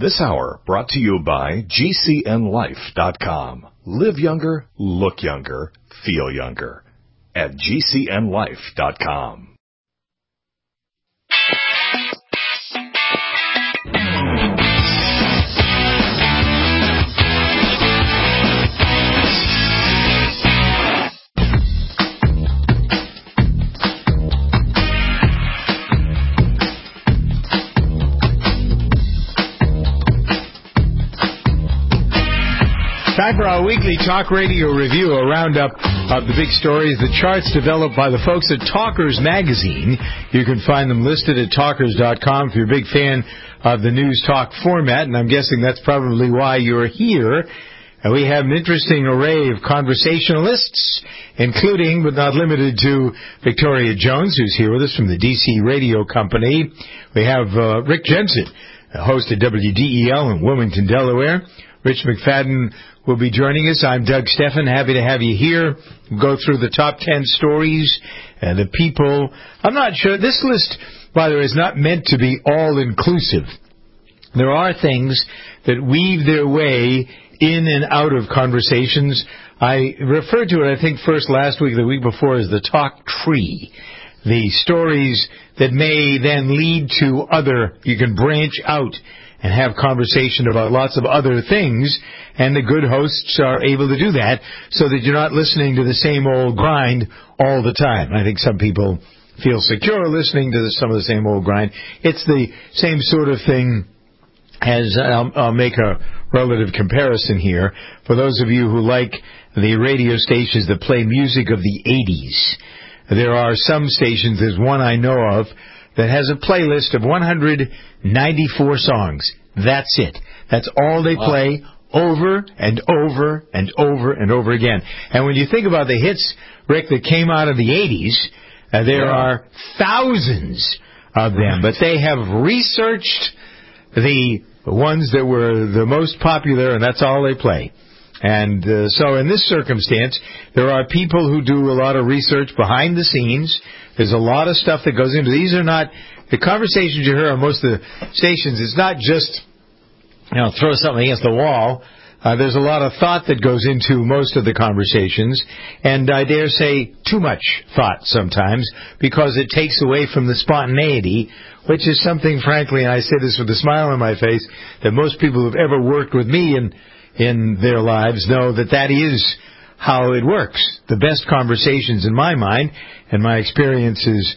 This hour brought to you by GCNLife.com. Live younger, look younger, feel younger. At GCNLife.com. Time for our weekly talk radio review, a roundup of the big stories, the charts developed by the folks at Talkers Magazine. You can find them listed at talkers.com if you're a big fan of the news talk format, and I'm guessing that's probably why you're here. And we have an interesting array of conversationalists, including, but not limited to, Victoria Jones, who's here with us from the DC Radio Company. We have Rick Jensen, host at WDEL in Wilmington, Delaware. Rich McFadden will be joining us. I'm Doug Steffen. Happy to have you here. We'll go through the top 10 stories and the people. I'm not sure. This list, by the way, is not meant to be all-inclusive. There are things that weave their way in and out of conversations. I referred to it, I think, first last week, the week before, as the talk tree. The stories that may then lead to other, you can branch out and have conversation about lots of other things, and the good hosts are able to do that so that you're not listening to the same old grind all the time. I think some people feel secure listening to some of the same old grind. It's the same sort of thing as, I'll make a relative comparison here, for those of you who like the radio stations that play music of the 80s. There are some stations, there's one I know of, that has a playlist of 194 songs. That's it. That's all they play over and over and over and over again. And when you think about the hits, Rick, that came out of the 80s, there are thousands of them. But they have researched the ones that were the most popular, and that's all they play. And so in this circumstance, there are people who do a lot of research behind the scenes. There's a lot of stuff that goes into these. Are not the conversations you hear on most of the stations. It's not just, throw something against the wall. There's a lot of thought that goes into most of the conversations, and I dare say too much thought sometimes, because it takes away from the spontaneity, which is something, frankly, and I say this with a smile on my face, that most people who've ever worked with me in their lives know that is how it works. The best conversations, in my mind, and my experience is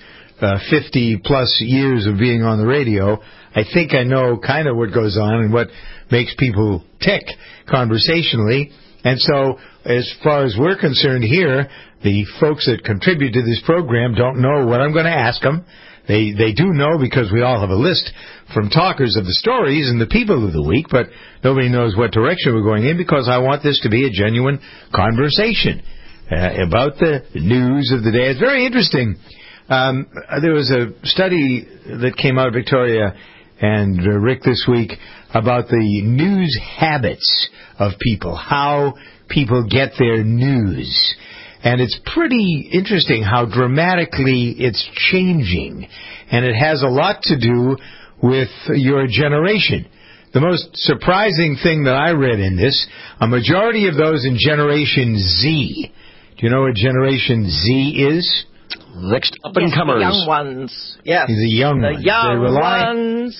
50-plus years of being on the radio, I think I know kind of what goes on and what makes people tick conversationally. And so, as far as we're concerned here, the folks that contribute to this program don't know what I'm going to ask them. They do know, because we all have a list from talkers of the stories and the people of the week, but nobody knows what direction we're going in, because I want this to be a genuine conversation about the news of the day. It's very interesting. There was a study that came out of Victoria and Rick this week about the news habits of people, how people get their news. And it's pretty interesting how dramatically it's changing. And it has a lot to do with your generation. The most surprising thing that I read in this, a majority of those in Generation Z. Do you know what Generation Z is? Next up-and-comers. The young ones. Yes. The young ones.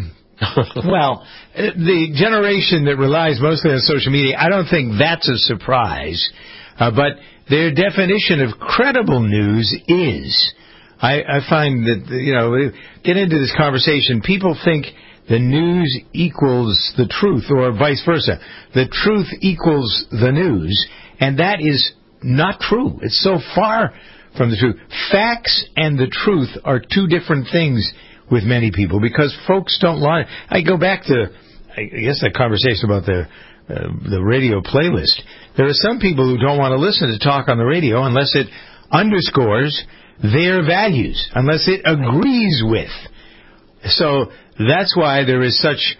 Well, the generation that relies mostly on social media, I don't think that's a surprise. But their definition of credible news is, I find that, get into this conversation, people think the news equals the truth, or vice versa. The truth equals the news, and that is not true. It's so far from the truth. Facts and the truth are two different things with many people, because folks don't lie. I go back to, I guess, that conversation about the radio playlist. There are some people who don't want to listen to talk on the radio unless it underscores their values, unless it agrees with. So that's why there is such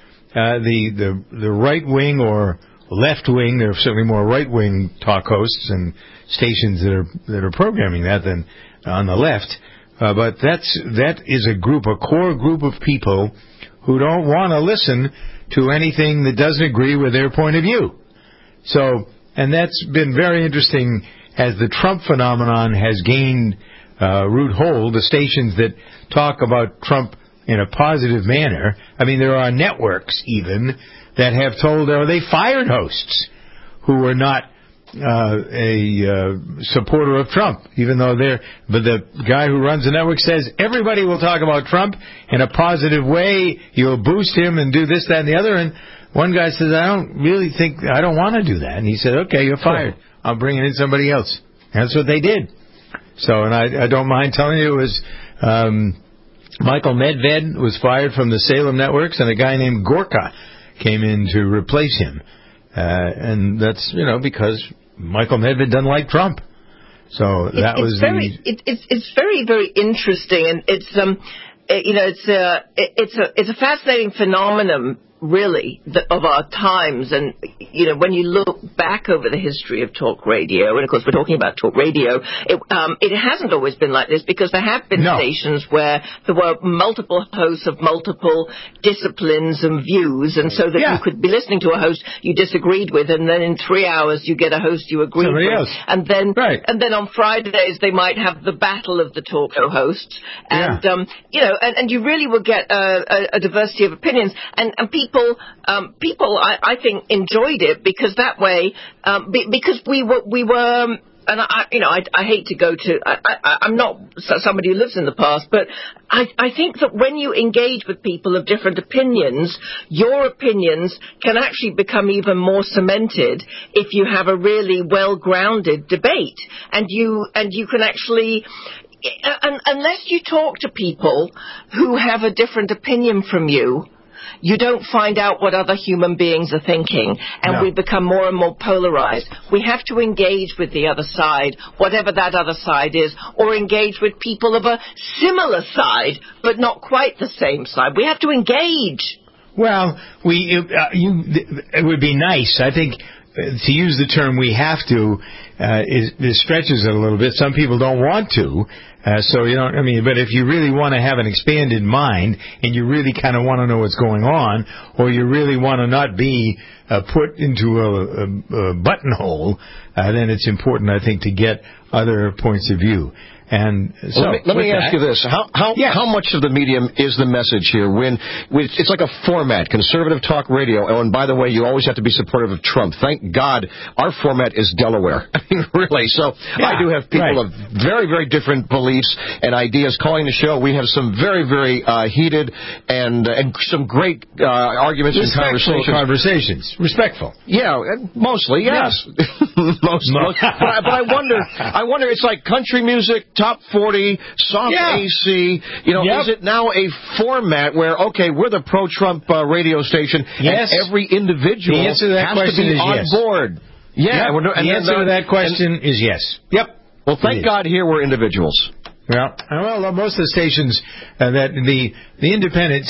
the right wing or left wing. There are certainly more right wing talk hosts and stations that are programming that than on the left. But that is a core group of people who don't want to listen to anything that doesn't agree with their point of view. So, and that's been very interesting as the Trump phenomenon has gained root hold, the stations that talk about Trump in a positive manner. I mean, there are networks even that have told, they fired hosts who were not a supporter of Trump, even though but the guy who runs the network says everybody will talk about Trump in a positive way. You'll boost him and do this, that, and the other. And one guy says, I don't want to do that. And he said, okay, you're fired. I'll bring in somebody else. That's what they did. So, and I don't mind telling you, it was Michael Medved was fired from the Salem networks, and a guy named Gorka came in to replace him. And that's, because Michael Medved doesn't like Trump. So that it's very, very interesting, and it's a fascinating phenomenon, really, of our times. And when you look back over the history of talk radio, and of course we're talking about talk radio, it hasn't always been like this, because there have been stations where there were multiple hosts of multiple disciplines and views, and so that you could be listening to a host you disagreed with, and then in 3 hours you get a host you agreed with, and then on Fridays they might have the battle of the talk show hosts, and and you really will get a diversity of opinions, and people, I think, enjoyed it, because that way, because we were, and I hate to go to, I'm not somebody who lives in the past, but I think that when you engage with people of different opinions, your opinions can actually become even more cemented if you have a really well-grounded debate, and you can actually, unless you talk to people who have a different opinion from you, you don't find out what other human beings are thinking, and we become more and more polarized. We have to engage with the other side, whatever that other side is, or engage with people of a similar side, but not quite the same side. We have to engage. Well, it would be nice, I think, to use the term "we have to," it stretches it a little bit. Some people don't want to. But if you really want to have an expanded mind, and you really kind of want to know what's going on, or you really want to not be put into a buttonhole, then it's important, I think, to get other points of view. And so, let me ask you this: how much of the medium is the message here? When it's like a format, conservative talk radio. Oh, and by the way, you always have to be supportive of Trump. Thank God, our format is Delaware. I mean, really. So I do have people of very, very different beliefs and ideas calling the show. We have some very, very heated and some great arguments and conversations. Respectful. Yeah, mostly yes. Mostly. But I wonder. It's like country music. Top 40, soft AC, is it now a format where, we're the pro-Trump radio station, and every individual has to be on board? Yeah. The answer to that question is yes. Yep. Well, thank God here we're individuals. Yeah. Well, most of the stations, that the independent,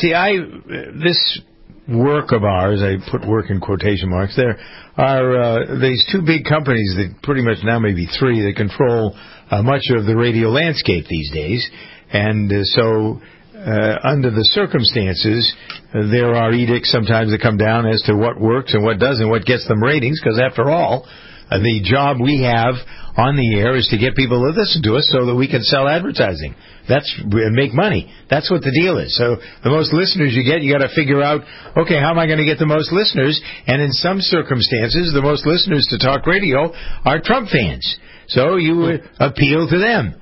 this work of ours, I put work in quotation marks, there are these two big companies that pretty much now maybe three that control much of the radio landscape these days. And so under the circumstances, there are edicts sometimes that come down as to what works and what doesn't, what gets them ratings, because after all, the job we have on the air is to get people to listen to us so that we can sell advertising. And make money. That's what the deal is. So the most listeners you get, you got to figure out, how am I going to get the most listeners? And in some circumstances, the most listeners to talk radio are Trump fans. So you appeal to them.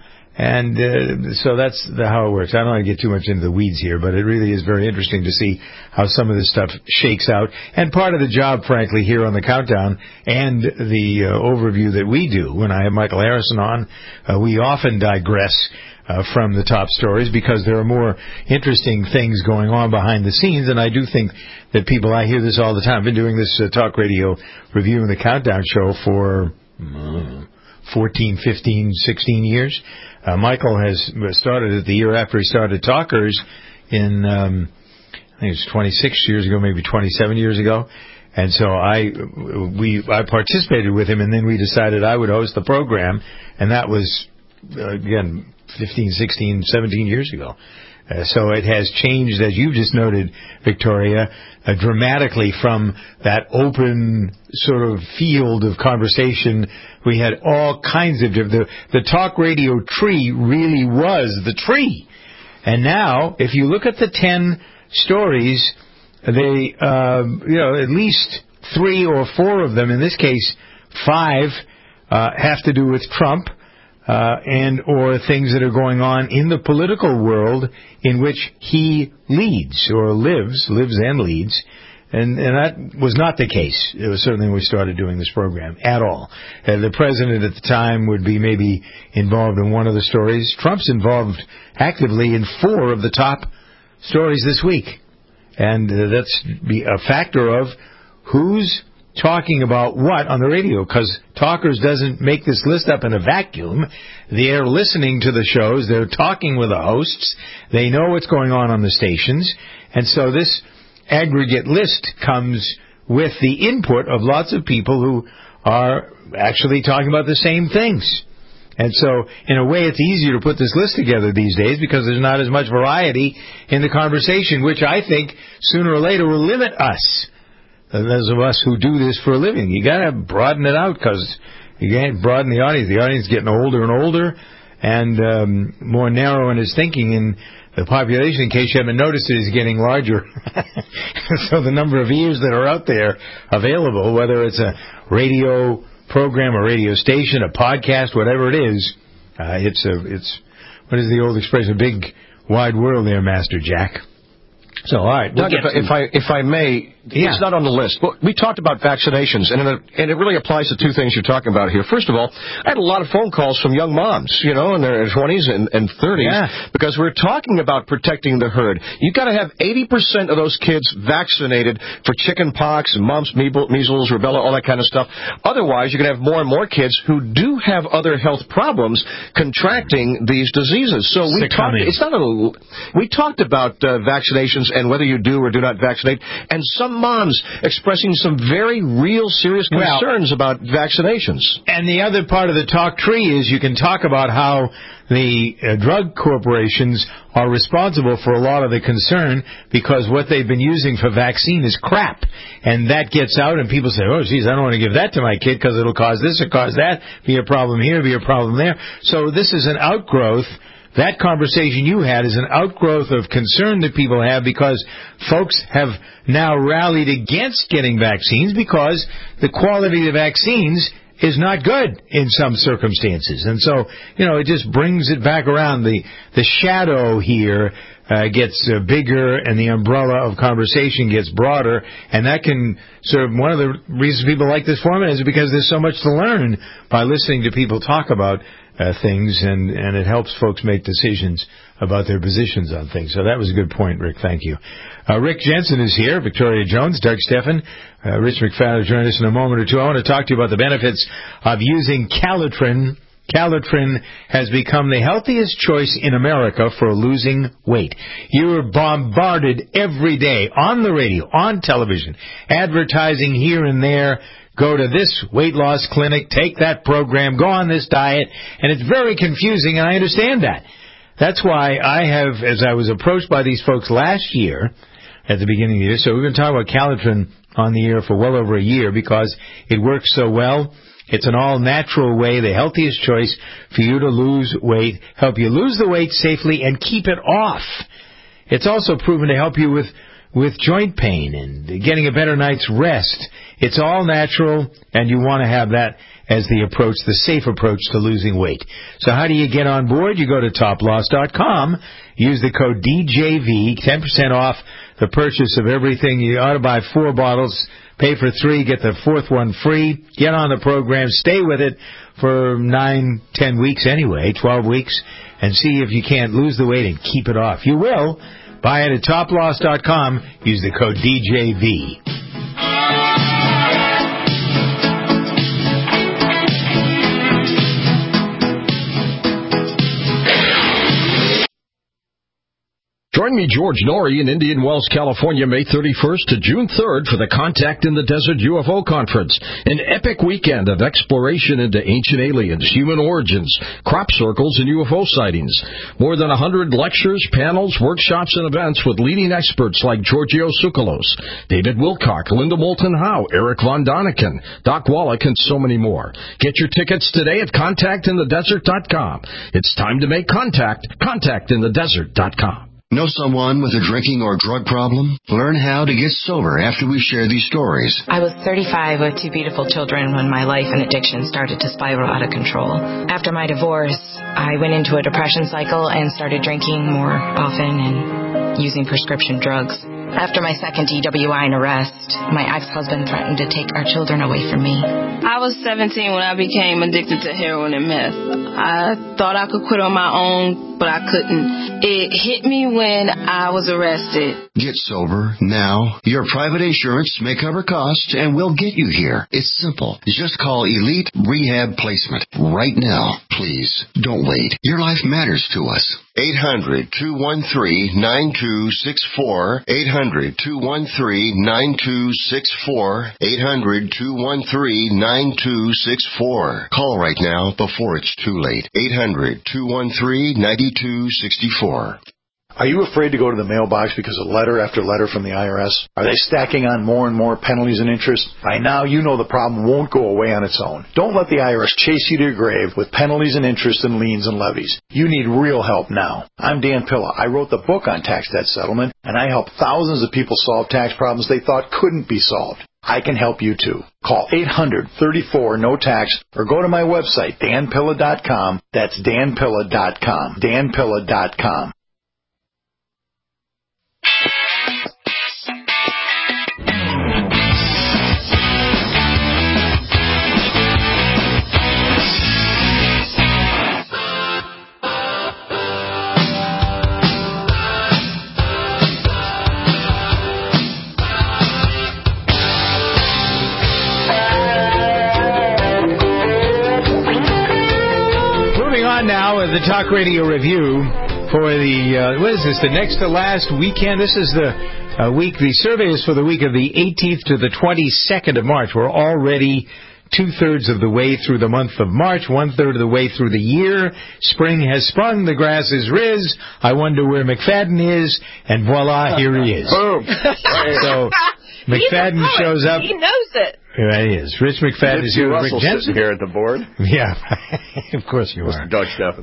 And so that's how it works. I don't want to get too much into the weeds here, but it really is very interesting to see how some of this stuff shakes out. And part of the job, frankly, here on the Countdown and the overview that we do, when I have Michael Harrison on, we often digress from the top stories because there are more interesting things going on behind the scenes. And I do think that I hear this all the time. I've been doing this talk radio review in the Countdown show for 14, 15, 16 years. Michael has started it the year after he started Talkers in, I think it was 26 years ago, maybe 27 years ago. And so I participated with him, and then we decided I would host the program, and that was, again, 15, 16, 17 years ago. So it has changed, as you've just noted, Victoria, dramatically from that open sort of field of conversation. We had all kinds of the talk radio tree really was the tree. And now, if you look at the 10 stories, they, at least 3 or 4 of them, in this case 5, have to do with Trump. And or things that are going on in the political world in which he leads or lives and leads. And that was not the case. It was certainly when we started doing this program at all. The president at the time would be maybe involved in one of the stories. Trump's involved actively in 4 of the top stories this week. And that's a factor of who's talking about what on the radio, because Talkers doesn't make this list up in a vacuum. They're listening to the shows. They're talking with the hosts. They know what's going on the stations. And so this aggregate list comes with the input of lots of people who are actually talking about the same things. And so, in a way, it's easier to put this list together these days because there's not as much variety in the conversation, which I think sooner or later will limit us. Those of us who do this for a living. You got to broaden it out because you can't broaden the audience. The audience is getting older and older and more narrow in his thinking. And the population, in case you haven't noticed it, is getting larger. So the number of ears that are out there available, whether it's a radio program, a radio station, a podcast, whatever it is, it's what is the old expression? A big, wide world there, Master Jack. So, all right. Doug, if I may, it's not on the list. But we talked about vaccinations, and it really applies to 2 things you're talking about here. First of all, I had a lot of phone calls from young moms, in their 20s and 30s, because we're talking about protecting the herd. You've got to have 80% of those kids vaccinated for chicken pox and mumps, measles, rubella, all that kind of stuff. Otherwise, you're going to have more and more kids who do have other health problems contracting these diseases. So we talked about vaccinations and whether you do or do not vaccinate, and some moms expressing some very real, serious concerns about vaccinations. And the other part of the talk tree is you can talk about how the drug corporations are responsible for a lot of the concern because what they've been using for vaccine is crap. And that gets out and people say, oh, geez, I don't want to give that to my kid because it'll cause this or cause that, be a problem here, be a problem there. So this is an outgrowth. That conversation you had is an outgrowth of concern that people have because folks have now rallied against getting vaccines because the quality of vaccines is not good in some circumstances. And so, it just brings it back around. The shadow here gets bigger and the umbrella of conversation gets broader, and that can sort of, one of the reasons people like this format is because there's so much to learn by listening to people talk about things, and it helps folks make decisions about their positions on things. So that was a good point, Rick. Thank you. Rick Jensen is here, Victoria Jones, Doug Steffen, Rich McFadden will join us in a moment or two. I want to talk to you about the benefits of using Calitrin. Calitrin has become the healthiest choice in America for losing weight. You are bombarded every day on the radio, on television, advertising here and there. Go to this weight loss clinic, take that program, go on this diet, and it's very confusing, and I understand that. That's why I have, as I was approached by these folks last year, at the beginning of the year, so we've been talking about Calitrin on the air for well over a year because it works so well. It's an all-natural way, the healthiest choice for you to lose weight, help you lose the weight safely and keep it off. It's also proven to help you with joint pain and getting a better night's rest. It's all natural, and you want to have that as the approach, the safe approach to losing weight. So how do you get on board? You go to toploss.com, use the code DJV, 10% off the purchase of everything. You ought to buy 4 bottles, pay for 3, get the 4th one free. Get on the program, stay with it for 9, 10 weeks anyway, 12 weeks, and see if you can't lose the weight and keep it off. You will. Buy it at toploss.com. Use the code DJV. Join me, George Norrie, in Indian Wells, California, May 31st to June 3rd for the Contact in the Desert UFO Conference, an epic weekend of exploration into ancient aliens, human origins, crop circles, and UFO sightings. More than 100 lectures, panels, workshops, and events with leading experts like Giorgio Tsoukalos, David Wilcock, Linda Moulton Howe, Eric Von Daniken, Doc Wallach, and so many more. Get your tickets today at contactinthedesert.com. It's time to make contact. Contactinthedesert.com. Know someone with a drinking or drug problem? Learn how to get sober after we share these stories. I was 35 with 2 beautiful children when my life and addiction started to spiral out of control. After my divorce, I went into a depression cycle and started drinking more often and using prescription drugs. After my second DWI and arrest, my ex-husband threatened to take our children away from me. I was 17 when I became addicted to heroin and meth. I thought I could quit on my own, but I couldn't. It hit me when I was arrested. Get sober now. Your private insurance may cover costs and we'll get you here. It's simple. Just call Elite Rehab Placement right now. Please, don't wait. Your life matters to us. 800-213-9264. 800-213-9264. 800-213-9264. Call right now before it's too late. 800-213-9264. Are you afraid to go to the mailbox because of letter after letter from the IRS? Are they stacking on more and more penalties and interest? By now, you know the problem won't go away on its own. Don't let the IRS chase you to your grave with penalties and interest and liens and levies. You need real help now. I'm Dan Pilla. I wrote the book on tax debt settlement, and I help thousands of people solve tax problems they thought couldn't be solved. I can help you too. Call 800-34-NO-TAX or go to my website, danpilla.com. That's danpilla.com. danpilla.com. Now the Talk Radio Review for the, what is this, the next to last weekend? This is the week, the survey is for the week of the 18th to the 22nd of March. We're already 2/3 of the way through the month of March, 1/3 of the way through the year. Spring has sprung, the grass is riz. I wonder where McFadden is, and voila, here he is. Boom. So McFadden shows up. He knows it. Yeah, he is. Rich McFadden is here with Rick Jensen. Here at the board. Yeah, of course you are. Doug Steffen.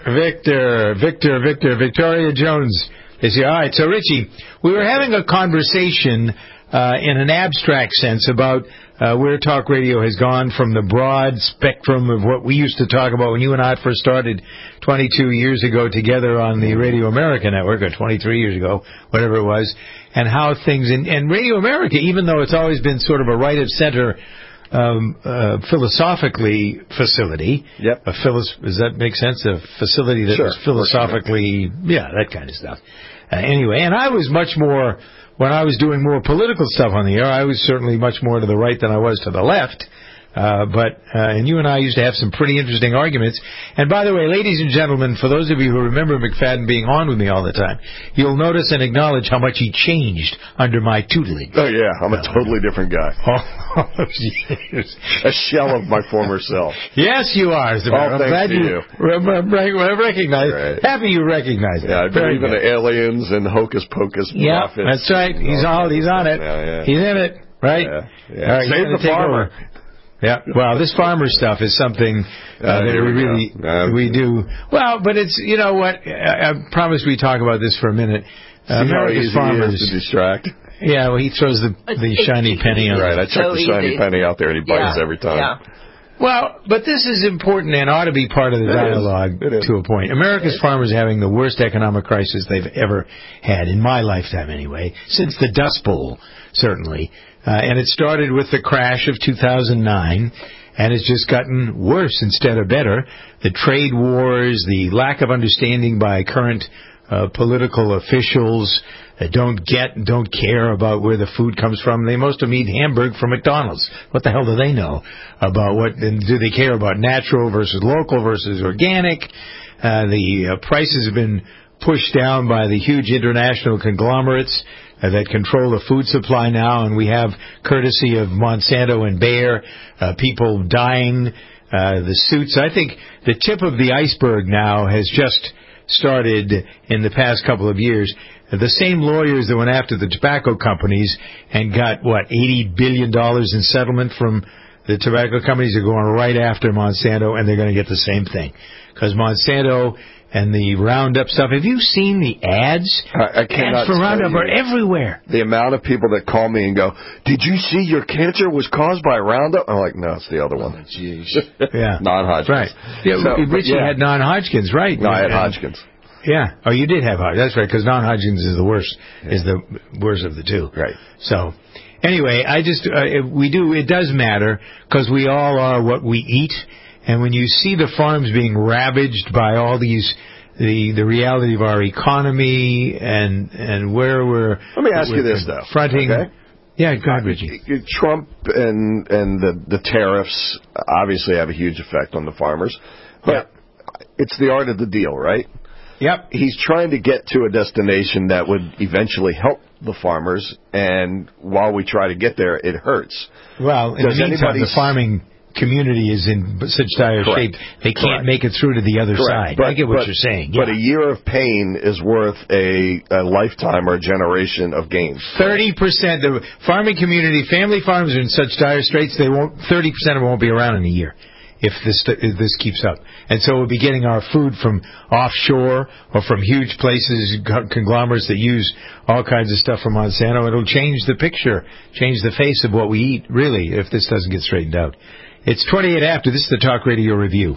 Victoria Jones is here. All right, so Richie, we were having a conversation in an abstract sense about where talk radio has gone from the broad spectrum of what we used to talk about when you and I first started 22 years ago together on the Radio America network, or 23 years ago, whatever it was, and how things, and Radio America, even though it's always been sort of a right-of-center philosophically facility. Yep. Does that make sense? A facility that was philosophically, that kind of stuff. Anyway, and I was much more, when I was doing more political stuff on the air, I was certainly much more to the right than I was to the left. And you and I used to have some pretty interesting arguments. And by the way, ladies and gentlemen, for those of you who remember McFadden being on with me all the time, you'll notice and acknowledge how much he changed under my tutelage. Oh, yeah. I'm a totally different guy. All those years. A shell of my former self. Yes, you are. I'm glad you recognize. Right. Happy you recognize it. Yeah, I believe in the aliens and hocus pocus. Yeah, that's right. He's on it. Yeah. He's in it, right? Yeah. All right, save the farmer. Yeah, well, this farmer stuff is something that we do. Well, but it's, you know what, I promise we talk about this for a minute. America's farmers to distract. Yeah, well, he throws the shiny penny on. Right, I chuck the shiny penny out there and he bites every time. Yeah. Well, but this is important and ought to be part of the dialogue to a point. America's farmers are having the worst economic crisis they've ever had, in my lifetime anyway, since the Dust Bowl, certainly. And it started with the crash of 2009, and it's just gotten worse instead of better. The trade wars, the lack of understanding by current political officials that don't care about where the food comes from. They most of them eat Hamburg from McDonald's. What the hell do they know about what? And do they care about natural versus local versus organic? The prices have been pushed down by the huge international conglomerates that control the food supply now, and we have, courtesy of Monsanto and Bayer, people dying, the suits. I think the tip of the iceberg now has just started in the past couple of years. The same lawyers that went after the tobacco companies and got, $80 billion in settlement from the tobacco companies are going right after Monsanto, and they're going to get the same thing. Because Monsanto and the Roundup stuff. Have you seen the ads? I cannot. Ads for Roundup are everywhere. The amount of people that call me and go, "Did you see your cancer was caused by Roundup?" I'm like, "No, it's the other one." Jeez. Yeah. Non-Hodgkin's. Right. Yeah, So, Richie had non-Hodgkin's, right? No, I had Hodgkin's. Yeah. Oh, you did have Hodgkin's. That's right, because non-Hodgkin's is the worst. Yeah. Is the worst of the two. Right. So, anyway, it does matter because we all are what we eat. And when you see the farms being ravaged by all these, the reality of our economy and where we're... Let me ask you this, though. Fronting... Okay? Yeah, go ahead, Richie. Trump and the tariffs obviously have a huge effect on the farmers. But it's the art of the deal, right? Yep. He's trying to get to a destination that would eventually help the farmers, and while we try to get there, it hurts. Well, in the meantime, the farming community is in such dire shape they can't make it through to the other side. I get what you're saying. But a year of pain is worth a lifetime or a generation of gains. 30%. The farming community, family farms are in such dire straits, 30% of them won't be around in a year if this keeps up. And so we'll be getting our food from offshore or from huge places, conglomerates that use all kinds of stuff from Monsanto. It'll change the picture, change the face of what we eat, really, if this doesn't get straightened out. It's 28 after. This is the Talk Radio Review.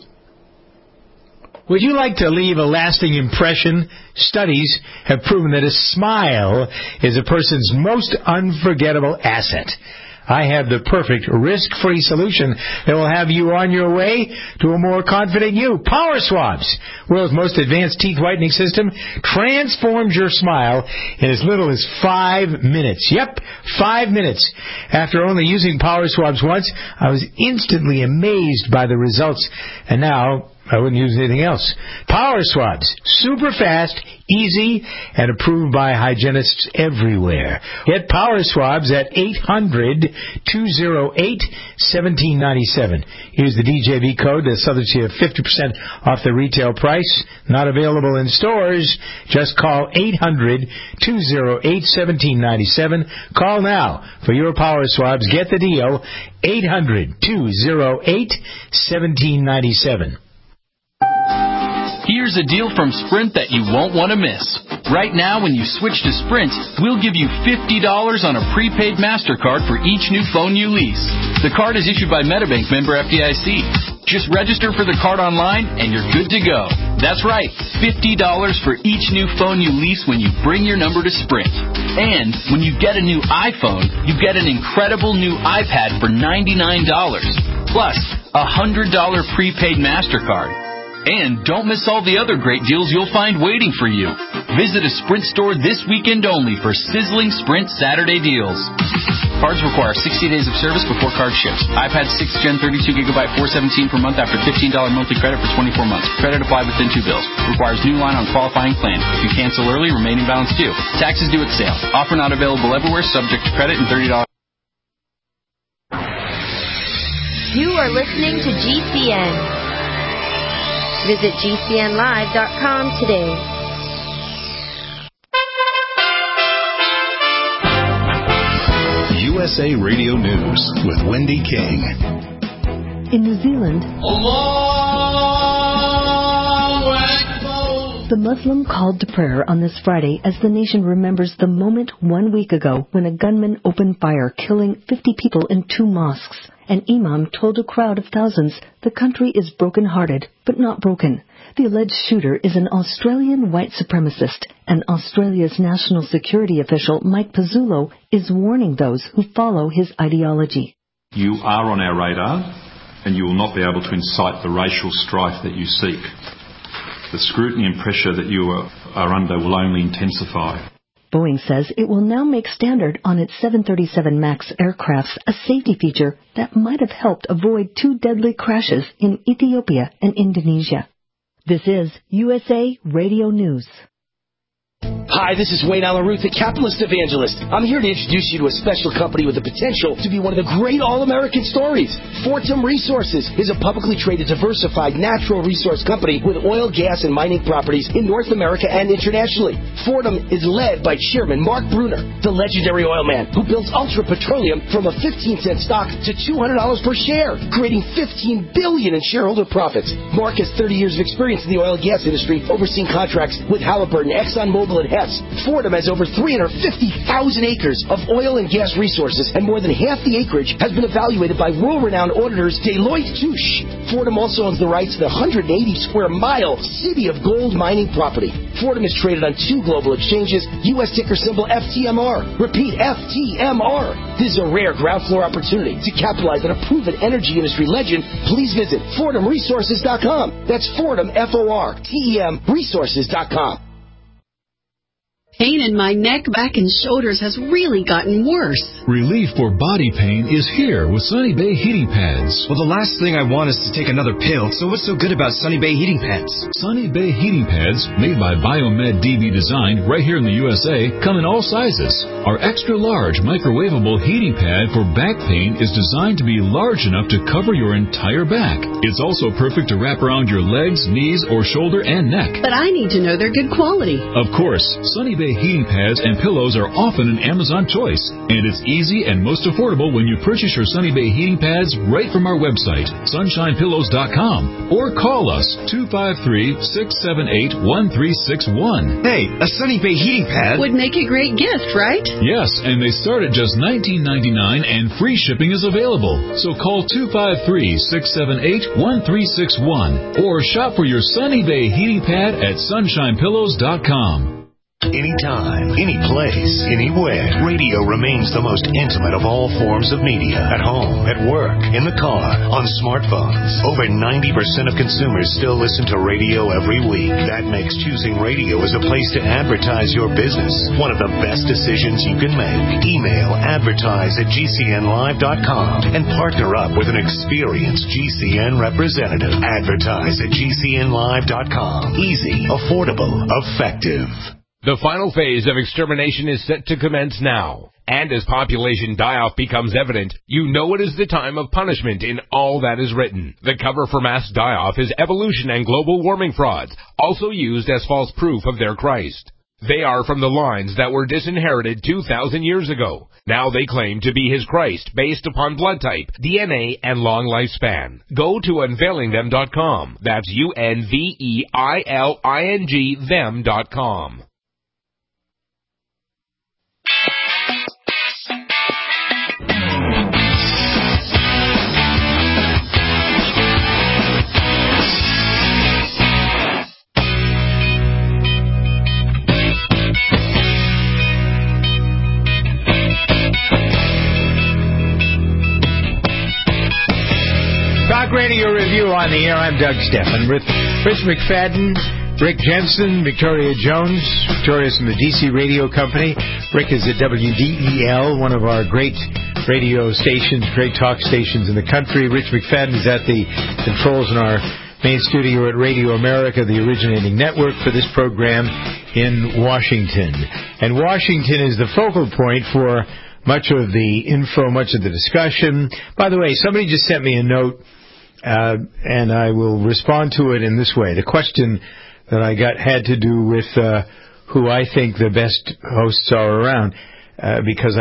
Would you like to leave a lasting impression? Studies have proven that a smile is a person's most unforgettable asset. I have the perfect risk-free solution that will have you on your way to a more confident you. Power Swabs, world's most advanced teeth whitening system, transforms your smile in as little as 5 minutes. Yep, 5 minutes. After only using Power Swabs once, I was instantly amazed by the results, and now I wouldn't use anything else. Power Swabs, super fast, easy, and approved by hygienists everywhere. Get Power Swabs at 800-208-1797. Use the DJB code that subjects you 50% off the retail price. Not available in stores. Just call 800-208-1797. Call now for your Power Swabs. Get the deal. 800-208-1797. Here's a deal from Sprint that you won't want to miss. Right now, when you switch to Sprint, we'll give you $50 on a prepaid MasterCard for each new phone you lease. The card is issued by MetaBank, member FDIC. Just register for the card online and you're good to go. That's right, $50 for each new phone you lease when you bring your number to Sprint. And when you get a new iPhone, you get an incredible new iPad for $99. Plus, a $100 prepaid MasterCard. And don't miss all the other great deals you'll find waiting for you. Visit a Sprint store this weekend only for sizzling Sprint Saturday deals. Cards require 60 days of service before card ships. iPad 6th Gen 32GB $417 per month after $15 monthly credit for 24 months. Credit applied within 2 bills. Requires new line on qualifying plan. If you cancel early, remaining balance due. Taxes due at sale. Offer not available everywhere, subject to credit and $30. You are listening to GCN. Visit GCNlive.com today. USA Radio News with Wendy King. In New Zealand, the Muslim called to prayer on this Friday as the nation remembers the moment 1 week ago when a gunman opened fire, killing 50 people in 2 mosques. An imam told a crowd of thousands the country is broken-hearted, but not broken. The alleged shooter is an Australian white supremacist, and Australia's national security official, Mike Pizzulo, is warning those who follow his ideology. You are on our radar, and you will not be able to incite the racial strife that you seek. The scrutiny and pressure that you are under will only intensify. Boeing says it will now make standard on its 737 MAX aircrafts a safety feature that might have helped avoid 2 deadly crashes in Ethiopia and Indonesia. This is USA Radio News. Hi, this is Wayne Alaruth, the Capitalist Evangelist. I'm here to introduce you to a special company with the potential to be one of the great all-American stories. Fortum Resources is a publicly traded, diversified natural resource company with oil, gas, and mining properties in North America and internationally. Fortum is led by Chairman Mark Bruner, the legendary oil man who built Ultra Petroleum from a 15-cent stock to $200 per share, creating $15 billion in shareholder profits. Mark has 30 years of experience in the oil and gas industry, overseeing contracts with Halliburton, ExxonMobil, and Hess. Fortum has over 350,000 acres of oil and gas resources, and more than half the acreage has been evaluated by world-renowned auditors Deloitte Touche. Fortum also owns the rights to the 180-square-mile City of Gold mining property. Fortum is traded on 2 global exchanges, U.S. ticker symbol FTMR. Repeat, FTMR. This is a rare ground floor opportunity to capitalize on a proven energy industry legend. Please visit FortumResources.com. That's Fortum, F-O-R-T-E-M, Resources.com. Pain in my neck, back, and shoulders has really gotten worse. Relief for body pain is here with Sunny Bay heating pads. Well, the last thing I want is to take another pill, so what's so good about Sunny Bay heating pads? Sunny Bay heating pads, made by Biomed DB Design right here in the USA, come in all sizes. Our extra-large microwavable heating pad for back pain is designed to be large enough to cover your entire back. It's also perfect to wrap around your legs, knees, or shoulder and neck. But I need to know they're good quality. Of course, Sunny Bay heating pads and pillows are often an Amazon choice, and it's easy and most affordable when you purchase your Sunny Bay heating pads right from our website, sunshinepillows.com, or call us 253-678-1361. Hey, a Sunny Bay heating pad would make a great gift, right? Yes, and they start at just $19.99 and free shipping is available. So call 253-678-1361 or shop for your Sunny Bay heating pad at sunshinepillows.com. Anytime, any place, anywhere, radio remains the most intimate of all forms of media. At home, at work, in the car, on smartphones. Over 90% of consumers still listen to radio every week. That makes choosing radio as a place to advertise your business one of the best decisions you can make. Email advertise@gcnlive.com and partner up with an experienced GCN representative. Advertise at gcnlive.com. Easy, affordable, effective. The final phase of extermination is set to commence now. And as population die-off becomes evident, you know it is the time of punishment in all that is written. The cover for mass die-off is evolution and global warming frauds, also used as false proof of their Christ. They are from the lines that were disinherited 2,000 years ago. Now they claim to be his Christ based upon blood type, DNA, and long lifespan. Go to unveilingthem.com. That's UNVEILING them.com. Radio Review on the air. I'm Doug Stephan with Rich McFadden, Rick Jensen, Victoria Jones. Victoria's from the DC Radio Company. Rick is at WDEL, one of our great radio stations, great talk stations in the country. Rich McFadden is at the controls in our main studio at Radio America, the originating network for this program in Washington. And Washington is the focal point for much of the info, much of the discussion. By the way, somebody just sent me a note. And I will respond to it in this way. The question that I got had to do with who I think the best hosts are around, because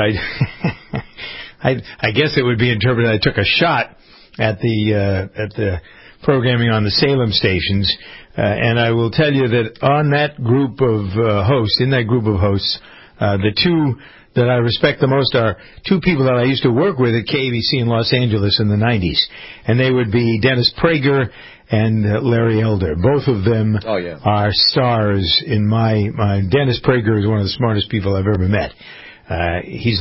I guess it would be interpreted I took a shot at the programming on the Salem stations, and I will tell you that on that group of hosts, the two that I respect the most are two people that I used to work with at KABC in Los Angeles in the 90s. And they would be Dennis Prager and Larry Elder. Both of them are stars in my Dennis Prager is one of the smartest people I've ever met. He's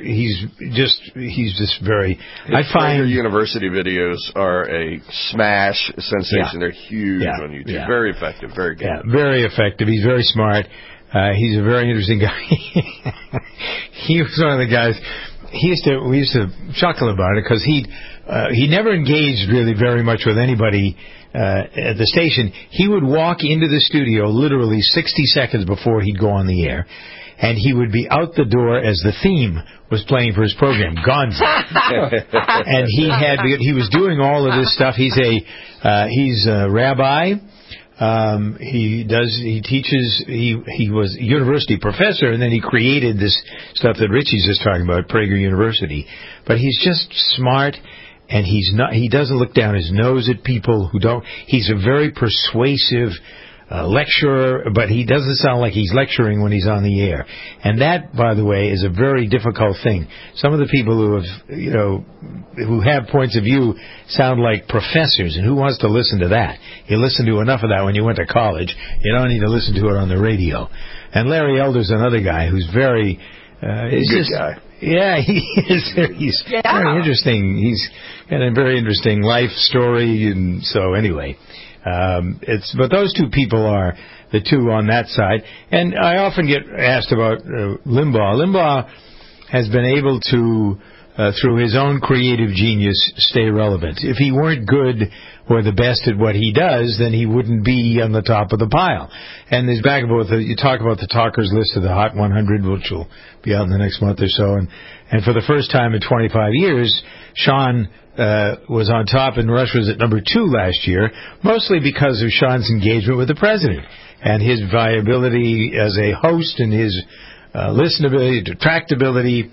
just very... I find university videos are a smash sensation. They're huge on YouTube. Yeah. Very effective, very good. Yeah, very effective. He's very smart. He's a very interesting guy. He was one of the guys we used to chuckle about it because he never engaged really very much with anybody at the station. He would walk into the studio literally 60 seconds before he'd go on the air, and he would be out the door as the theme was playing for his program, Gonzo. And he was doing all of this stuff. He's a rabbi. He was a university professor, and then he created this stuff that Richie's just talking about, Prager University. But he's just smart, and he doesn't look down his nose at people who don't. He's a very persuasive lecturer, but he doesn't sound like he's lecturing when he's on the air. And that, by the way, is a very difficult thing. Some of the people who have points of view sound like professors, and who wants to listen to that? You listen to enough of that when you went to college. You don't need to listen to it on the radio. And Larry Elder's another guy who's very good guy. Yeah, he is. He's very interesting. He's got a very interesting life story, and so anyway. But those two people are the two on that side. And I often get asked about Limbaugh. Limbaugh has been able to, through his own creative genius, stay relevant. If he weren't good or the best at what he does, then he wouldn't be on the top of the pile. And there's back about you talk about the talkers list of the Hot 100, which will be out in the next month or so. And for the first time in 25 years, Sean was on top, and Rush was at number 2 last year, mostly because of Sean's engagement with the president and his viability as a host and his listenability, detractability.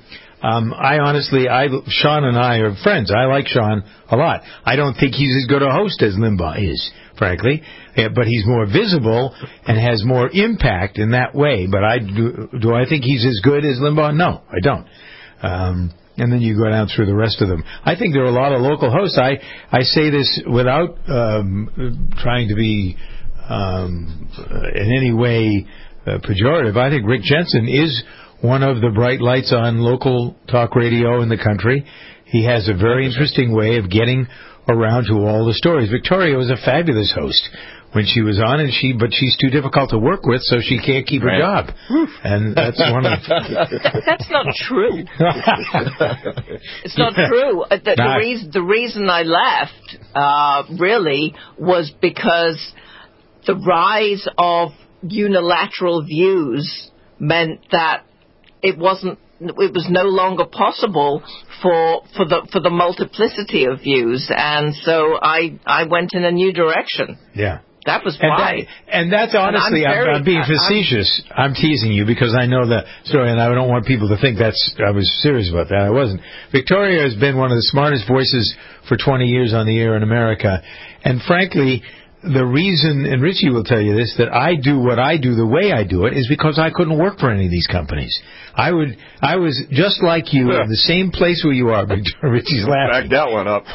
Sean and I are friends. I like Sean a lot. I don't think he's as good a host as Limbaugh is, frankly, but he's more visible and has more impact in that way. But do I think he's as good as Limbaugh? No, I don't. And then you go down through the rest of them. I think there are a lot of local hosts. I say this without trying to be in any way pejorative. I think Rick Jensen is one of the bright lights on local talk radio in the country. He has a very interesting way of getting around to all the stories. Victoria was a fabulous host when she was on, but she's too difficult to work with, so she can't keep her job. And that's one of That's not true. It's not true. The reason I left really was because the rise of unilateral views meant that it was no longer possible for the multiplicity of views, and so I went in a new direction. Yeah. That was why. And that's honestly, I'm being facetious. I'm teasing you because I know the story, and I don't want people to think I was serious about that. I wasn't. Victoria has been one of the smartest voices for 20 years on the air in America, and frankly, the reason, and Richie will tell you this, that I do what I do the way I do it is because I couldn't work for any of these companies. I was just like you in the same place where you are. Richie's laughing. Back that one up.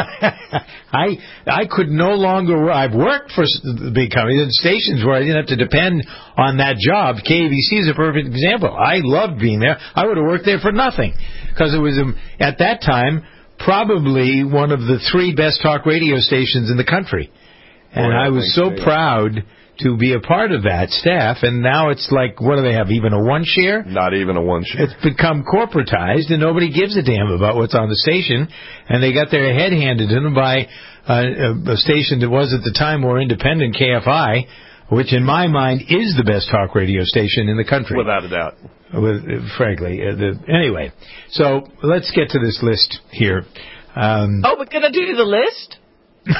I could no longer. I've worked for the big companies and stations where I didn't have to depend on that job. KABC is a perfect example. I loved being there. I would have worked there for nothing because it was at that time probably one of the 3 best talk radio stations in the country. And I was so proud to be a part of that staff, and now it's like, what do they have, even a 1 share? Not even a 1 share. It's become corporatized, and nobody gives a damn about what's on the station, and they got their head handed to them by a station that was at the time more independent, KFI, which in my mind is the best talk radio station in the country. Without a doubt. Frankly. Anyway, so let's get to this list here. We're going to do the list? Wait,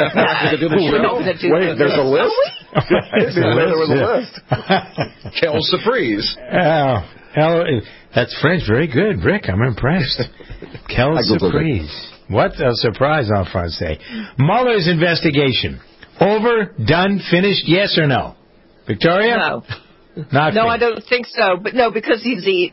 there's a list? I didn't know there was a list. Quelle surprise. That's French. Very good, Rick. I'm impressed. Quelle surprise. What a surprise en français. Mueller's investigation. Over, done, finished, yes or no? Victoria? No. Not no, I don't think so. But no, because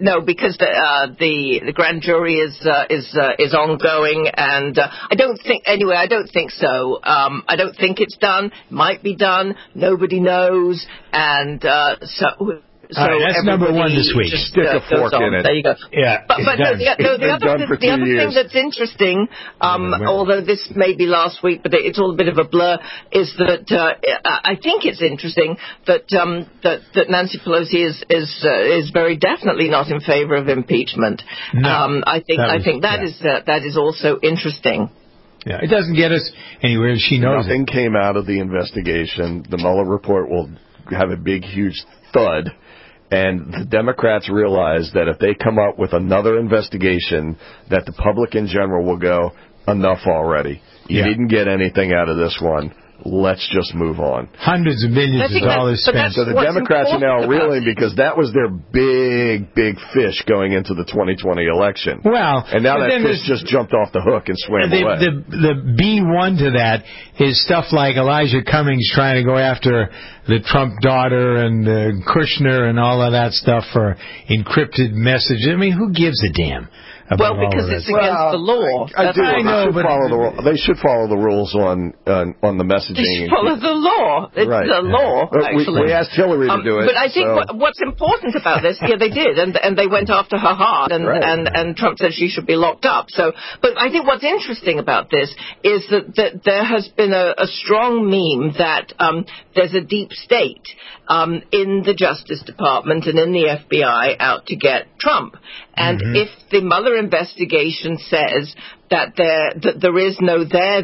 the grand jury is ongoing, and I don't think so. I don't think it's done. It might be done. Nobody knows, and so So that's number one this week. Just, stick a fork in it. There you go. Yeah, but the other thing that's interesting, although this may be last week, but it's all a bit of a blur, is that I think it's interesting that Nancy Pelosi is very definitely not in favor of impeachment. No, I think that is also interesting. Yeah, it doesn't get us anywhere. She knows nothing came out of the investigation. The Mueller report will have a big, huge thud. And the Democrats realize that if they come up with another investigation, that the public in general will go, enough already. You didn't get anything out of this one. Let's just move on. Hundreds of millions of dollars spent. So the Democrats are now reeling because that was their big fish going into the 2020 election. Well, and now that fish just jumped off the hook and swam away. The B1 to that is stuff like Elijah Cummings trying to go after the Trump daughter and Kushner and all of that stuff for encrypted messages. I mean, who gives a damn? Well, because it's against the law. I know, but they should follow the rules on the messaging. They should follow the law. It's the law, actually. We asked Hillary to do it. But I think what's important about this, they did, and they went after her hard, and Trump said she should be locked up. So, but I think what's interesting about this is that there has been a strong meme that there's a deep state in the Justice Department and in the FBI out to get Trump. And if the Mueller investigation says that there is no there,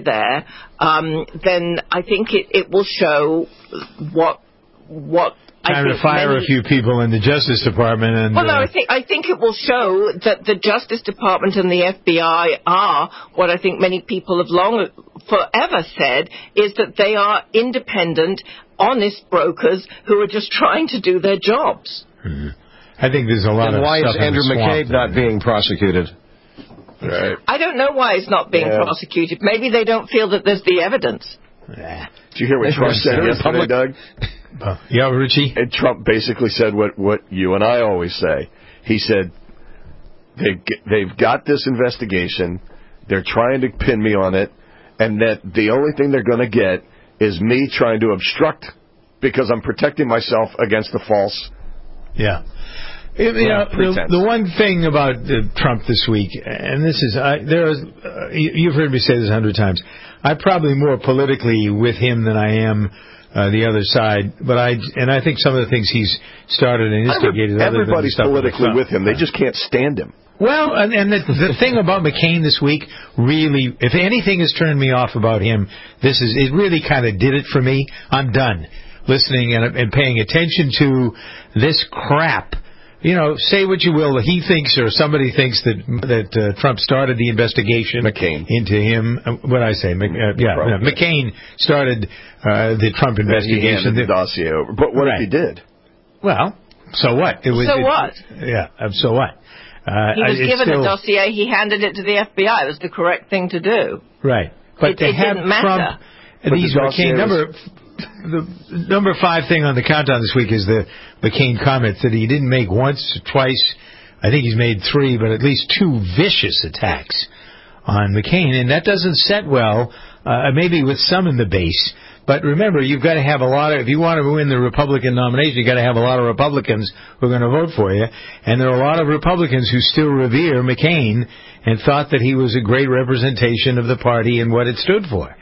then I think it will show what time to fire a few people in the Justice Department. And well, no, I think it will show that the Justice Department and the FBI are what I think many people have forever said is that they are independent, honest brokers who are just trying to do their jobs. I think there's a lot of stuff. Why is Andrew McCabe not being prosecuted? Right. I don't know why he's not being prosecuted. Maybe they don't feel that there's the evidence. Did you hear what Trump said yesterday, Doug? Yeah, Richie? And Trump basically said what you and I always say. He said, they've got this investigation, they're trying to pin me on it, and that the only thing they're going to get is me trying to obstruct because I'm protecting myself against the false. Yeah. The one thing about Trump this week, and this is, you've heard me say this 100 times, I'm probably more politically with him than I am the other side, but I think some of the things he's started and instigated. Everybody's politically with him. They just can't stand him. Well, and the thing about McCain this week, really, if anything has turned me off about him, it really kind of did it for me. I'm done listening and paying attention to this crap. Say what you will. He thinks, or somebody thinks that Trump started the investigation into him. What I say? McCain started the Trump investigation. He handed the dossier over. But what if he did? Well, so what? What? So what? He was given a dossier. He handed it to the FBI. It was the correct thing to do. Right. But it didn't matter. These McCain the number 5 thing on the countdown this week is the McCain comments that he didn't make once or twice. I think he's made 3, but at least 2 vicious attacks on McCain, and that doesn't set well, maybe with some in the base. But remember, you've got to have if you want to win the Republican nomination, you've got to have a lot of Republicans who are going to vote for you. And there are a lot of Republicans who still revere McCain and thought that he was a great representation of the party and what it stood for.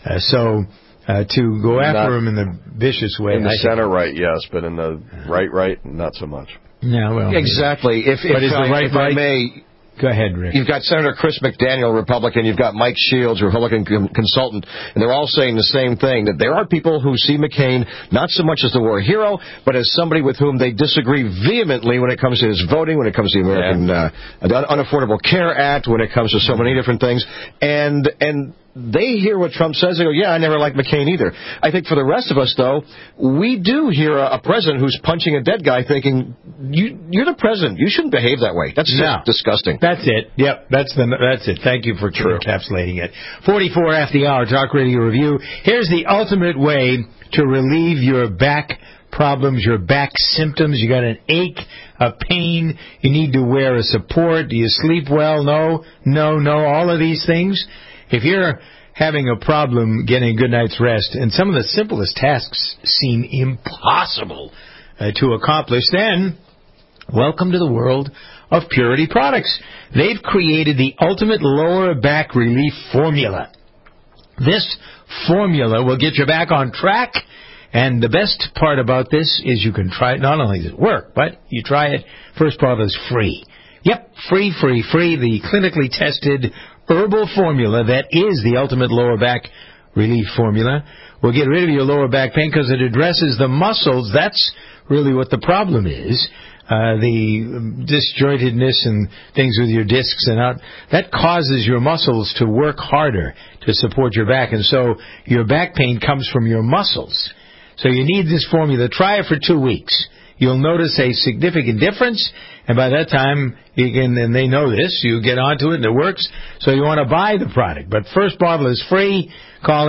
To go after him in the vicious way. In the center right, yes, but in the right, not so much. Yeah, well, exactly. If I may, go ahead, Rick. You've got Senator Chris McDaniel, Republican. You've got Mike Shields, Republican consultant, and they're all saying the same thing, that there are people who see McCain not so much as the war hero, but as somebody with whom they disagree vehemently when it comes to his voting, when it comes to the American Unaffordable Care Act, when it comes to so many different things, and they hear what Trump says. They go, I never liked McCain either. I think for the rest of us, though, we do hear a president who's punching a dead guy thinking, you're the president. You shouldn't behave that way. That's just disgusting. That's it. Yep, that's it. Thank you for encapsulating it. 44 after the hour, Talk Radio Review. Here's the ultimate way to relieve your back problems, your back symptoms. You got an ache, a pain. You need to wear a support. Do you sleep well? No. All of these things. If you're having a problem getting a good night's rest, and some of the simplest tasks seem impossible, to accomplish, then welcome to the world of Purity Products. They've created the ultimate lower back relief formula. This formula will get your back on track, and the best part about this is you can try it. Not only does it work, but you try it. First bottle is free. Yep, free. The clinically tested herbal formula that is the ultimate lower back relief formula will get rid of your lower back pain because it addresses the muscles. That's really what the problem is. The disjointedness and things with your discs and out, that causes your muscles to work harder to support your back, and so your back pain comes from your muscles. So you need this formula. Try it for 2 weeks. You'll notice a significant difference, and by that time, and they know this, you get onto it and it works, so you want to buy the product. But first bottle is free. Call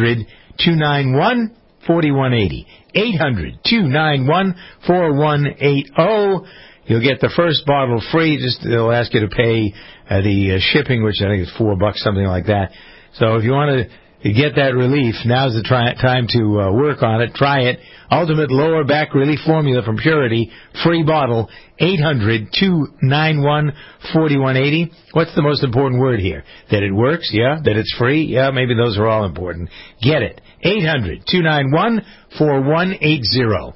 800-291-4180. 800-291-4180. You'll get the first bottle free. Just they'll ask you to pay the shipping, which I think is $4, something like that. So if you want to get that relief, now's the time to work on it. Try it. Ultimate Lower Back Relief Formula from Purity. Free bottle. 800-291-4180. What's the most important word here? That it works? Yeah. That it's free? Yeah, maybe those are all important. Get it. 800-291-4180.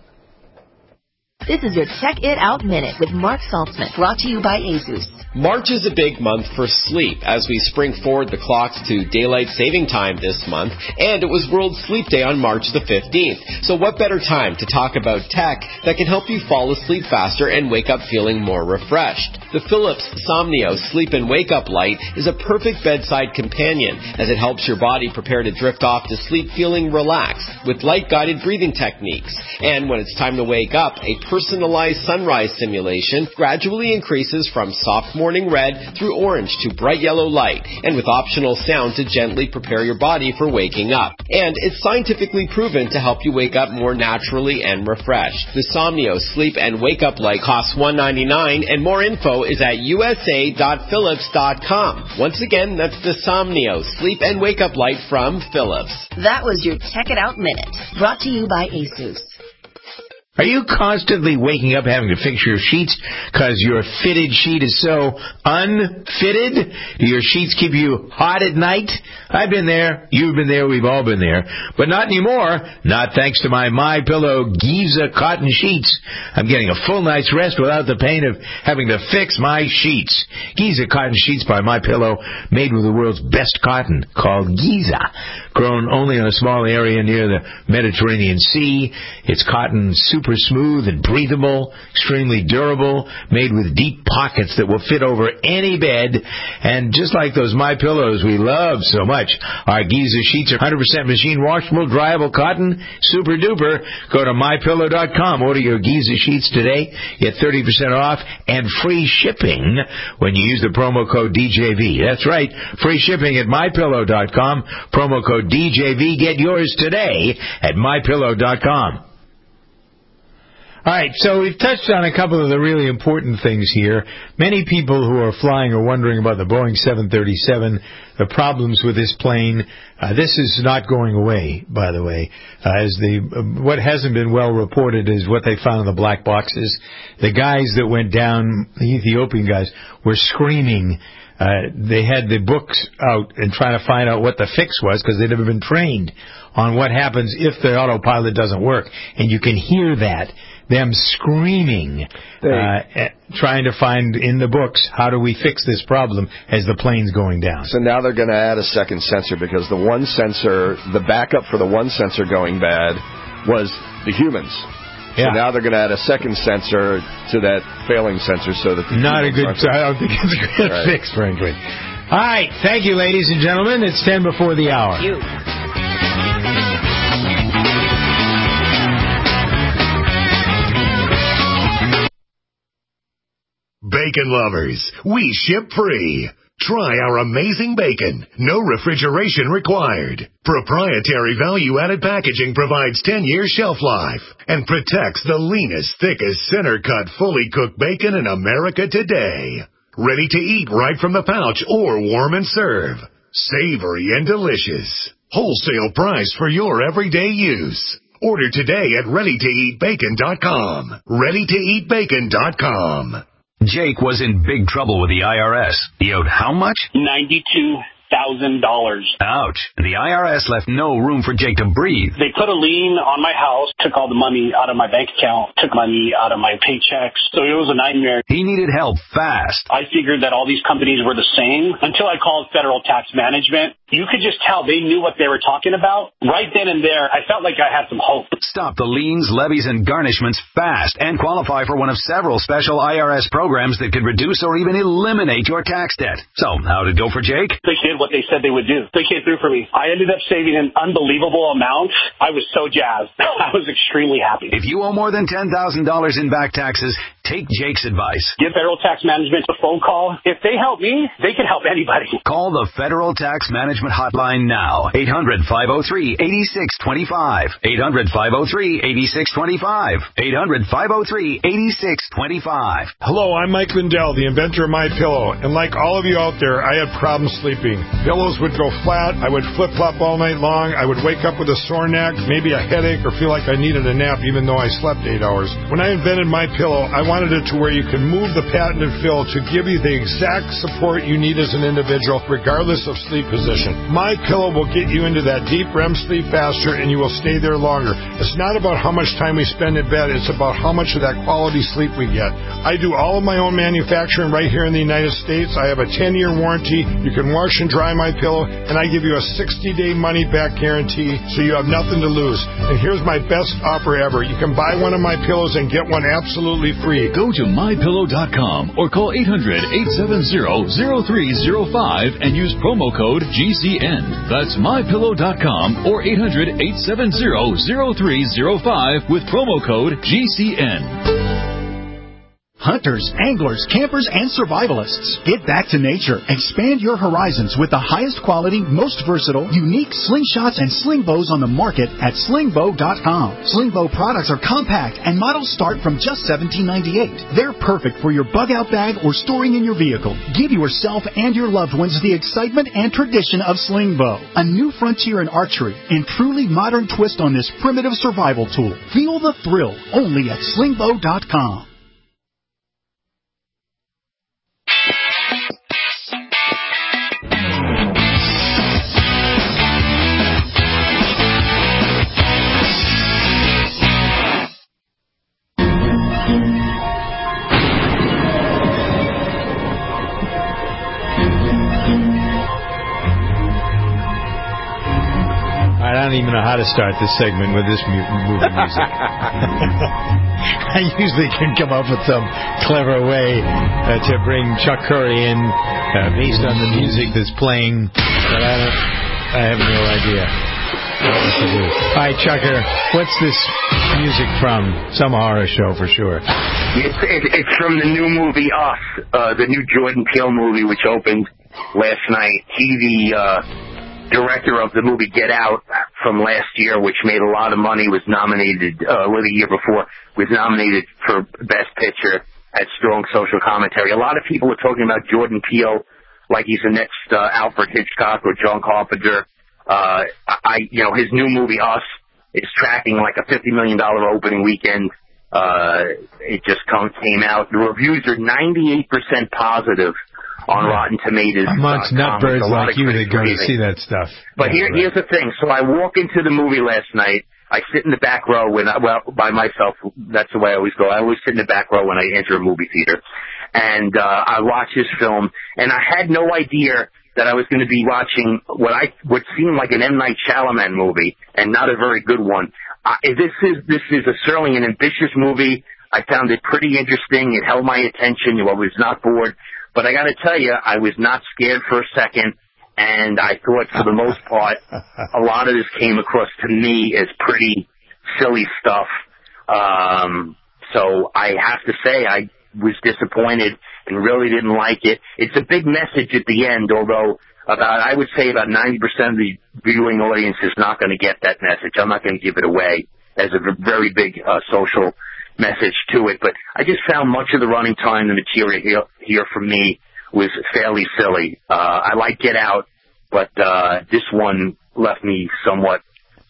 This is your Check It Out Minute with Mark Saltzman, brought to you by ASUS. March is a big month for sleep as we spring forward the clocks to daylight saving time this month, and it was World Sleep Day on March the 15th. So what better time to talk about tech that can help you fall asleep faster and wake up feeling more refreshed? The Philips Somnio Sleep and Wake Up Light is a perfect bedside companion as it helps your body prepare to drift off to sleep feeling relaxed with light-guided breathing techniques. And when it's time to wake up, a personalized sunrise simulation gradually increases from soft morning red through orange to bright yellow light, and with optional sound to gently prepare your body for waking up. And it's scientifically proven to help you wake up more naturally and refreshed. The Somnio Sleep and Wake Up Light costs $199, and more info is at usa.philips.com. Once again, that's the Somnio Sleep and Wake Up Light from Philips. That was your Check It Out Minute, brought to you by ASUS. Are you constantly waking up having to fix your sheets because your fitted sheet is so unfitted? Do your sheets keep you hot at night? I've been there. You've been there. We've all been there. But not anymore. Not thanks to my MyPillow Giza cotton sheets. I'm getting a full night's rest without the pain of having to fix my sheets. Giza cotton sheets by MyPillow, made with the world's best cotton, called Giza. Grown only in a small area near the Mediterranean Sea. It's cotton super smooth and breathable, extremely durable, made with deep pockets that will fit over any bed. And just like those MyPillows we love so much, our Giza sheets are 100% machine washable, dryable cotton, super duper. Go to MyPillow.com. Order your Giza sheets today. Get 30% off and free shipping when you use the promo code DJV. That's right, free shipping at MyPillow.com. Promo code DJV. Get yours today at MyPillow.com. All right, so we've touched on a couple of the really important things here. Many people who are flying are wondering about the Boeing 737, the problems with this plane. This is not going away, by the way. What hasn't been well reported is what they found in the black boxes. The guys that went down, the Ethiopian guys, were screaming. They had the books out and trying to find out what the fix was because they'd never been trained on what happens if the autopilot doesn't work. And you can hear that. Them screaming, trying to find in the books, how do we fix this problem as the plane's going down? So now they're going to add a second sensor because the one sensor, the backup for the one sensor going bad was the humans. So now they're going to add a second sensor to that failing sensor so that the not a good. I don't think it's a good fix, frankly. All right, thank you, ladies and gentlemen. It's 10 before the hour. Thank you. Bacon lovers, we ship free. Try our amazing bacon. No refrigeration required. Proprietary value-added packaging provides 10-year shelf life and protects the leanest, thickest, center-cut, fully cooked bacon in America today. Ready to eat right from the pouch or warm and serve. Savory and delicious. Wholesale price for your everyday use. Order today at ReadyToEatBacon.com. ReadyToEatBacon.com. Jake was in big trouble with the IRS. He owed how much? $92,000. Ouch. The IRS left no room for Jake to breathe. They put a lien on my house, took all the money out of my bank account, took money out of my paychecks. So it was a nightmare. He needed help fast. I figured that all these companies were the same until I called Federal Tax Management. You could just tell they knew what they were talking about. Right then and there, I felt like I had some hope. Stop the liens, levies, and garnishments fast and qualify for one of several special IRS programs that could reduce or even eliminate your tax debt. So, how'd it go for Jake? They did what they said they would do. They came through for me. I ended up saving an unbelievable amount. I was so jazzed. I was extremely happy. If you owe more than $10,000 in back taxes, take Jake's advice. Give Federal Tax Management a phone call. If they help me, they can help anybody. Call the Federal Tax Management Hotline now. 800-503-8625. 800-503-8625. 800-503-8625. Hello, I'm Mike Lindell, the inventor of MyPillow. And like all of you out there, I had problems sleeping. Pillows would go flat. I would flip-flop all night long. I would wake up with a sore neck, maybe a headache, or feel like I needed a nap even though I slept 8 hours. When I invented MyPillow, I wanted it to where you can move the patented fill to give you the exact support you need as an individual, regardless of sleep position. MyPillow will get you into that deep REM sleep faster, and you will stay there longer. It's not about how much time we spend in bed. It's about how much of that quality sleep we get. I do all of my own manufacturing right here in the United States. I have a 10-year warranty. You can wash and dry MyPillow, and I give you a 60-day money-back guarantee, so you have nothing to lose. And here's my best offer ever. You can buy one of my pillows and get one absolutely free. Go to MyPillow.com or call 800-870-0305 and use promo code GCN. That's MyPillow.com or 800-870-0305 with promo code GCN. Hunters, anglers, campers, and survivalists. Get back to nature. Expand your horizons with the highest quality, most versatile, unique slingshots and sling bows on the market at slingbow.com. Slingbow products are compact and models start from just $17.98. They're perfect for your bug-out bag or storing in your vehicle. Give yourself and your loved ones the excitement and tradition of Slingbow, a new frontier in archery and truly modern twist on this primitive survival tool. Feel the thrill only at slingbow.com. I don't even know how to start this segment with this movie music. I usually can come up with some clever way to bring Chuck Curry in based on the music that's playing, but I have no idea what to do. All right, Chucker, what's this music from? Some horror show for sure. It's from the new movie Us, the new Jordan Peele movie, which opened last night. He, the director of the movie Get Out from last year, which made a lot of money, was nominated, the year before, was nominated for Best Picture at Strong Social Commentary. A lot of people are talking about Jordan Peele like he's the next Alfred Hitchcock or John Carpenter. His new movie Us is tracking like a $50 million opening weekend. It just came out. The reviews are 98% positive on Rotten Tomatoes. Amongst nutbirds like you that go to see that stuff. But here's the thing. So I walk into the movie last night. I sit in the back row by myself. That's the way I always go. I always sit in the back row when I enter a movie theater. And I watch this film, and I had no idea that I was going to be watching what seemed like an M. Night Shyamalan movie, and not a very good one. This is certainly an ambitious movie. I found it pretty interesting. It held my attention. I was not bored. But I got to tell you, I was not scared for a second, and I thought for the most part, a lot of this came across to me as pretty silly stuff. So I have to say I was disappointed and really didn't like it. It's a big message at the end, although I would say about 90% of the viewing audience is not going to get that message. I'm not going to give it away as a very big social message to it, but I just found much of the running time, the material here for me was fairly silly. I like Get Out, but this one left me somewhat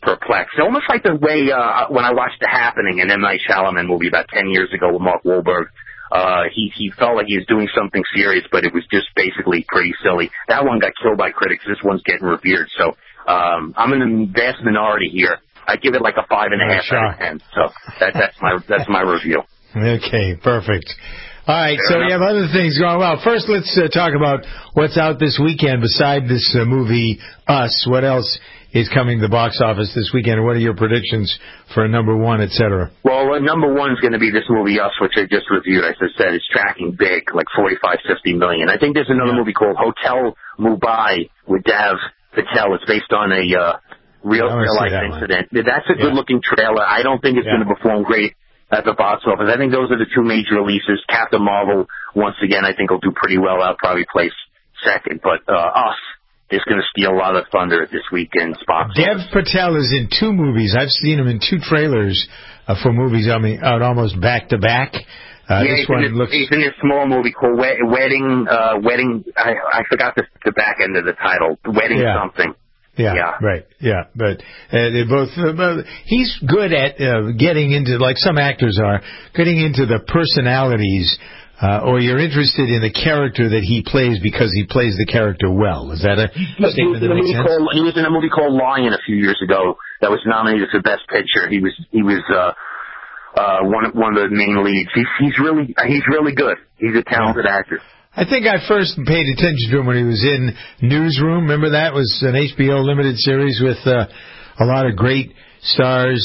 perplexed. Almost like the way when I watched The Happening, an M. Night Shyamalan movie about 10 years ago with Mark Wahlberg. He felt like he was doing something serious, but it was just basically pretty silly. That one got killed by critics. This one's getting revered. So I'm in the vast minority here. I give it like a 5.5 out of 10. So that's my review. Okay, perfect. All right, so we have other things going. Well, first let's talk about what's out this weekend beside this movie, Us. What else is coming to the box office this weekend, and what are your predictions for number one, et cetera? Well, number one is going to be this movie, Us, which I just reviewed. As I said, it's tracking big, like 45, 50 million. I think there's another movie called Hotel Mumbai with Dev Patel. It's based on a real-life incident. That's a good-looking trailer. I don't think it's going to perform great at the box office. I think those are the two major releases. Captain Marvel, once again, I think will do pretty well. I'll probably place second. But Us is going to steal a lot of thunder this weekend's box office. Dev Patel is in two movies. I've seen him in two trailers for movies out almost back-to-back. He's in a small movie called Wedding. I forgot the back end of the title. Wedding something. Yeah, right. Yeah, but they both. He's good at getting into, like some actors are, getting into the personalities, or you're interested in the character that he plays because he plays the character well. Is that a statement that makes sense? He was in a movie called Lion a few years ago that was nominated for Best Picture. He was one of the main leads. He's really good. He's a talented actor. I think I first paid attention to him when he was in Newsroom. Remember that? It was an HBO limited series with a lot of great stars.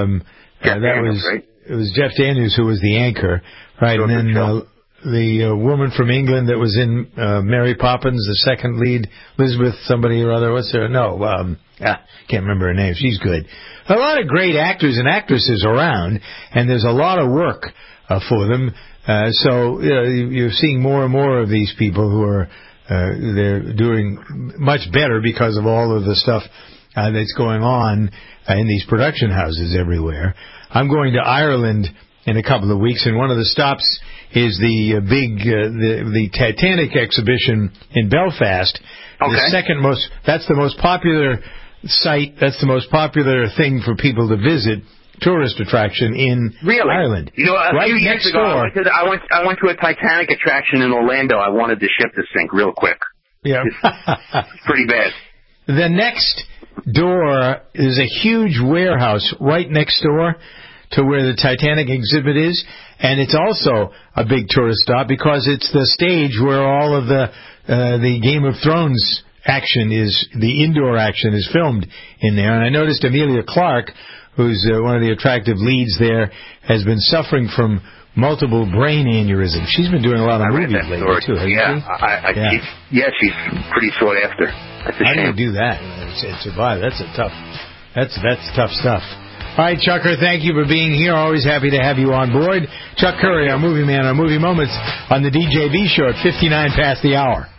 It was Jeff Daniels who was the anchor, right? And then the woman from England that was in Mary Poppins, the second lead, Elizabeth somebody or other. What's her? No, can't remember her name. She's good. A lot of great actors and actresses around, and there's a lot of work for them. So you're seeing more and more of these people who are they're doing much better because of all of the stuff that's going on in these production houses everywhere. I'm going to Ireland in a couple of weeks, and one of the stops is the the Titanic exhibition in Belfast. Okay. That's the most popular site. That's the most popular thing for people to visit. Tourist attraction in Ireland. You know, a few years ago, I went to a Titanic attraction in Orlando. I wanted the ship to sink real quick. Yeah. It's pretty bad. The next door is a huge warehouse right next door to where the Titanic exhibit is, and it's also a big tourist stop because it's the stage where all of the Game of Thrones action the indoor action is filmed in there. And I noticed Emilia Clarke, who's one of the attractive leads there, has been suffering from multiple brain aneurysms. She's been doing a lot of movies lately, too, hasn't she? She's pretty sought after. That's a shame. How do you do that and survive? That's tough stuff. All right, Chucker, thank you for being here. Always happy to have you on board. Chuck Curry, our movie man, our Movie Moments on the DJB show at 59 past the hour.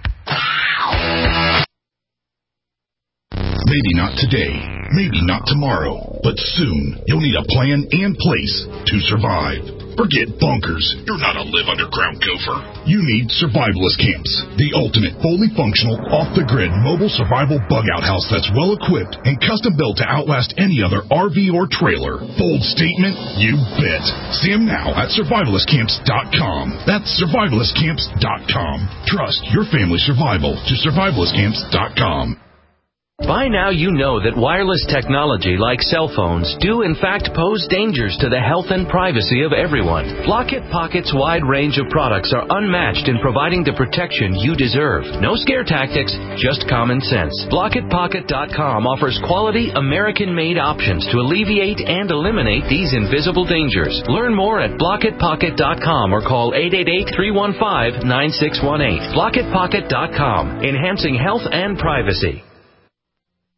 Maybe not today, maybe not tomorrow, but soon you'll need a plan and place to survive. Forget bunkers. You're not a live underground gopher. You need Survivalist Camps, the ultimate fully functional, off-the-grid mobile survival bug-out house that's well-equipped and custom-built to outlast any other RV or trailer. Bold statement? You bet. See them now at survivalistcamps.com. That's survivalistcamps.com. Trust your family survival to survivalistcamps.com. By now you know that wireless technology like cell phones do in fact pose dangers to the health and privacy of everyone. Blockit Pocket's wide range of products are unmatched in providing the protection you deserve. No scare tactics, just common sense. BlockitPocket.com offers quality American-made options to alleviate and eliminate these invisible dangers. Learn more at BlockitPocket.com or call 888-315-9618. BlockitPocket.com, enhancing health and privacy.